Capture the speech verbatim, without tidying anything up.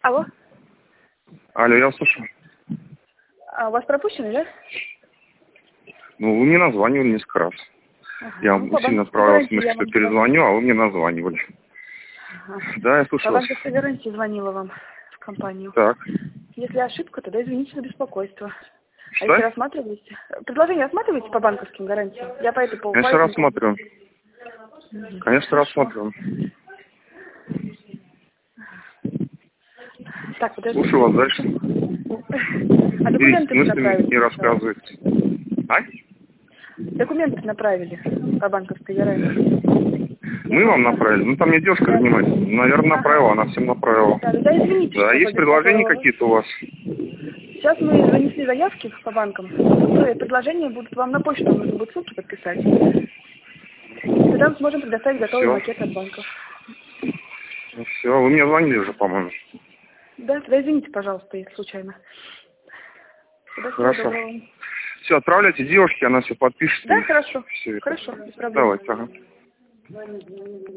Алло. Алло, я вас слушаю. А у вас пропущено, да? Ну, вы мне названивали несколько раз. Ага. Я Ну, вам сильно отправил смс, что перезвоню, а вы мне названивали. Ага. Да, я слушаю По вас. банковской гарантии звонила вам в компанию. Так. Если ошибка, тогда извините за беспокойство. Что? А если рассматриваете? Предложение рассматриваете по банковским гарантиям? Я по этой поводу. Конечно, рассматриваем. Угу. Конечно, Хорошо. рассматриваем. Так, подождите. Слушаю вас дальше. А Берите документы вы мыслями направили? и рассказывайте. А? Документы направили по банковской гарантии. Мы вам направили? Ну, там мне девушка Да. занимается. Наверное, направила, она всем направила. Да, да, извините, Да, что есть предложения побеспокоила вас. какие-то у вас? Сейчас мы занесли заявки по банкам. Которые предложения будут вам на почту, вам нужно будет ссылки подписать. Тогда мы сможем предоставить готовый Все. макет от банков. Все, вы мне звонили уже, по-моему. Да, тогда извините, пожалуйста, если случайно. Тогда всего Хорошо. доброго. Все, отправляйте девушке, она все подпишет. Да, и хорошо. все это. Хорошо, без проблем. Давайте, ага.